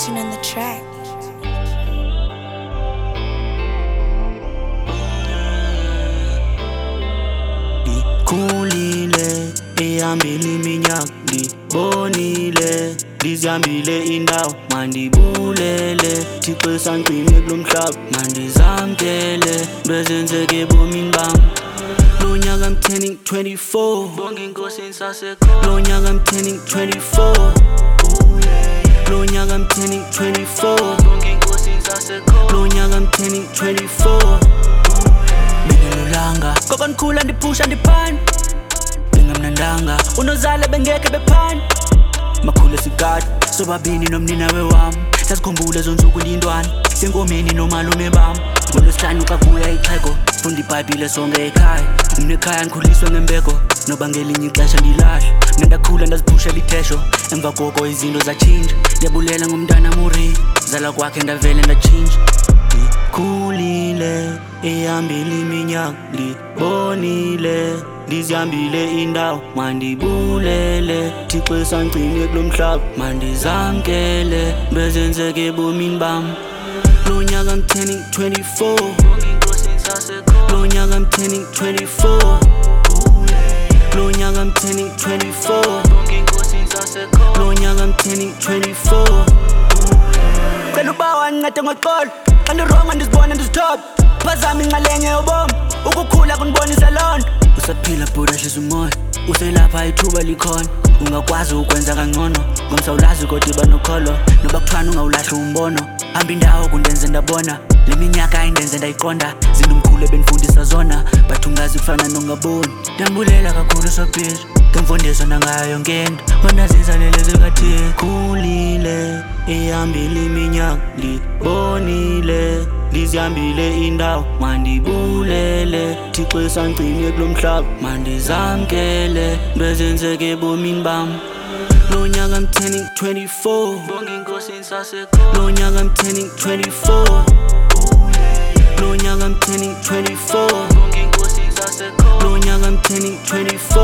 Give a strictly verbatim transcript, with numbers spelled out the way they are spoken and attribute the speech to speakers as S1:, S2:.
S1: Action on the track.
S2: Khulile ehambile iminyaka ngibonile ngizihambile indawo mandibulele Thixo esangcine kulomhlaba mandizamkele lwezenzeke ebomini bami lo nyaka I'm turning twenty-four bonke inkosi insasekhona lo nyaka I'm turning twenty-four lo nyaka I'm turning twenty-four bonke inkosi insasekhona lo nyaka I'm turning twenty-four bengelulanga koko ndikhula ndiphusha ndiphana bengamnandanga unozale bengekhe bephana makhulu sigadi sobabini nomninawe wami sasikhumbule zonsuku lindwana senkomeni nomalume bami ngolwesihlanu xa kuya ixhego funda ibhayibhile sonke ekhaya umnekhaya ngikhuliswe ngembeko noba ngelinye ixesha ndilahla mna ndakhula ndaziphushela ithesho emva koko izinto zatshintsha ndiyabulela ngomntana muri zala kwakhe ndavele ndatshintsha Khulile ehambile iminyaka ngibonile ngizihambile indawo mandibulele Thixo esangcine kulomhlaba mandizamkele lwezenzeke ebomini bami lo nyaka I'm turning twenty-four lo nyaka I'm turning twenty-four lo nyaka I'm turning twenty-four lo nyaka I'm turning twenty-four cela ubawa ngincede ngoxolo xa ndironga ndizibona ndizithoba phazama inxalenye yobomi ukukhula kundibonisa loo nto usaphila bhuda hlisa umoya uselapha ithuba likhona ungakwazi ukwenza kangcono ngomsawulazi kodwa iba nokholo noba kuthwana ungawulahli umbono hamba indawo kundenze ndabona le minyaka ayindenze ndayiqonda zinto umkhulu ebenifundisa zona bathi ungazi kufana nongaboni ndambulela kakhulu sophila ngemfundiso nangayo yonke into onazizanele zikathixo Khulile ehambile iminyaka ngibonile ngizihambile indawo mandibulele Thixo esangcine kulomhlaba mandizamkele lwezenzeke ebomini bami lo nyaka I'm turning twenty-four bonke inkosi insasekhona lo nyaka I'm turning twenty-four lo nyaka I'm turning twenty-four bonke inkosi insasekhona lo nyaka I'm turning twenty-four